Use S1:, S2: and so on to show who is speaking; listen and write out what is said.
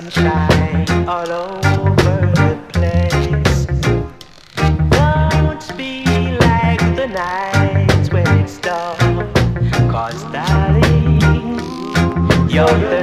S1: sunshine all over the place. Don't be like the nights when it's dark, 'cause darling, you're